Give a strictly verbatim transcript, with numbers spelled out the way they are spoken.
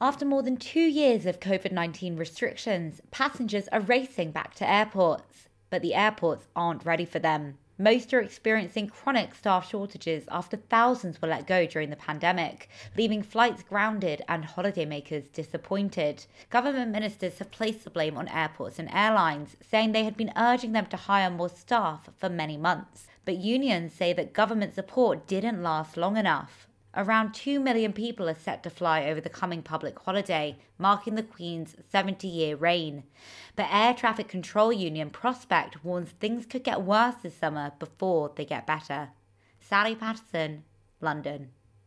After more than two years of COVID nineteen restrictions, passengers are racing back to airports. But the airports aren't ready for them. Most are experiencing chronic staff shortages after thousands were let go during the pandemic, leaving flights grounded and holidaymakers disappointed. Government ministers have placed the blame on airports and airlines, saying they had been urging them to hire more staff for many months. But unions say that government support didn't last long enough. Around two million people are set to fly over the coming public holiday, marking the Queen's seventy-year reign. But Air Traffic Control Union Prospect warns things could get worse this summer before they get better. Sally Patterson, London.